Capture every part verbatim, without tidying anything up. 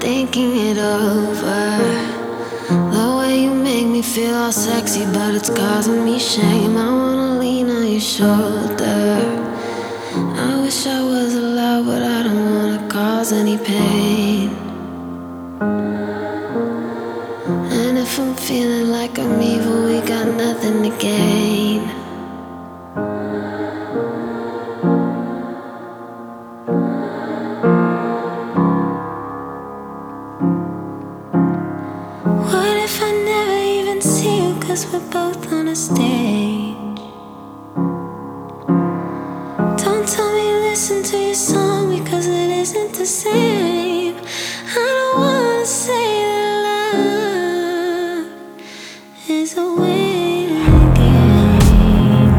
thinking it over. The way you make me feel all sexy, but it's causing me shame. I wanna lean on your shoulder. I wish I was allowed, but I don't wanna cause any pain. And if I'm feeling like I'm evil, we got nothing to gain. What if I never even see you, 'cause we're both on a stage? Don't tell me listen to your song, because it isn't the same. I don't wanna say that love is a waiting game.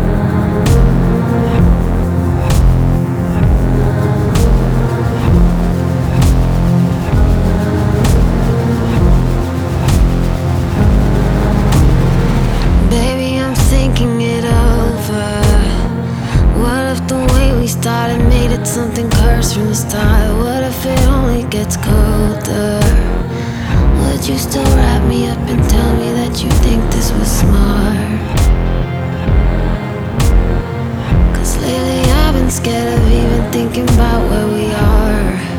Baby, I'm thinking it over. What if the way we started made it something cursed from the start? What if it only gets colder? Would you still wrap me up and tell me that you think this was smart? 'Cause lately I've been scared of even thinking about where we are.